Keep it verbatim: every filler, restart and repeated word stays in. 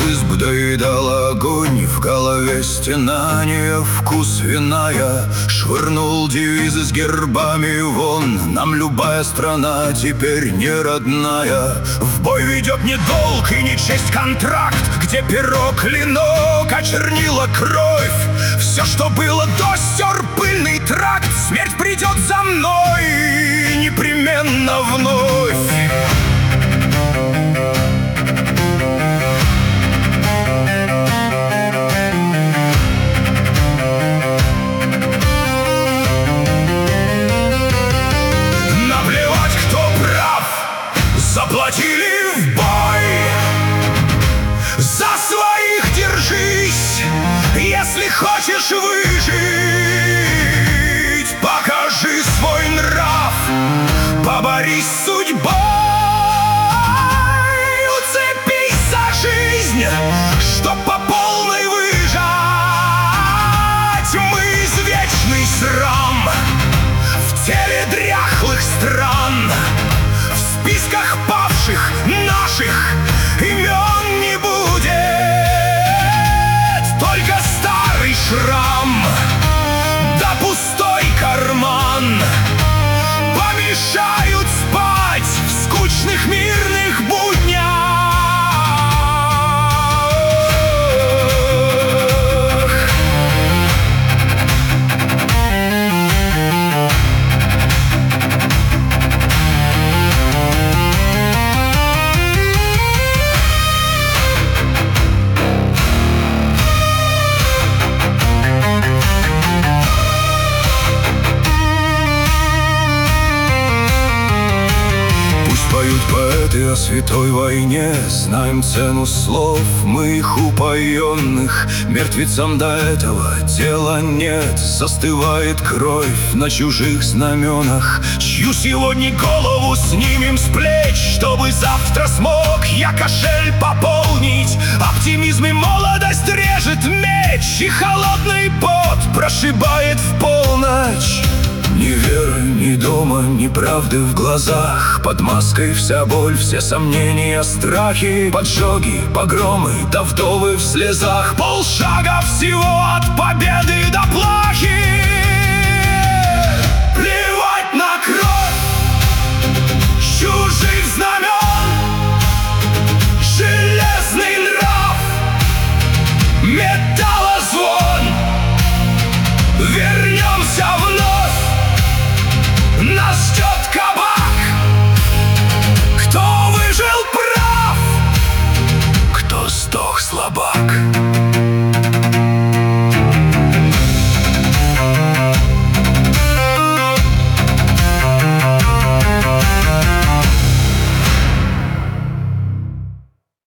изб доедал огонь, в голове стенания, вкус виная. Швырнул девизы с гербами вон, нам любая страна теперь не родная. В бой ведет не долг и не честь контракт, где перо клинок, а чернила кровь. Все, что было до, стер пыльный тракт. Смерть придет за мной непременно вновь. Заплатили в бой, за своих держись. Если хочешь выжить, покажи свой нрав, поборись с судьбой, уцепись за жизнь, чтоб по полной выжать мы извечный срам в теле дряхлых стран. В списках павших наших имен не будет, только старый шрам да пустой карман помешают спать в скучных мирных буднях. Поют поэты о святой войне, знаем цену слов мы их упоенных. Мертвецам до этого дела нет, застывает кровь на чужих знаменах. Чью сегодня голову снимем с плеч, чтобы завтра смог я кошель пополнить. Оптимизм и молодость режет меч, и холодный пот прошибает в полночь. Ни веры, ни дома, ни правды в глазах. Под маской вся боль, все сомнения, страхи, поджоги, погромы, да вдовы в слезах. Полшага всего от победы до плахи. Плевать на кровь чужих знамен, железный нрав, металлозвон. Вернемся вновь, нас ждет кабак. Кто выжил прав, кто сдох слабак.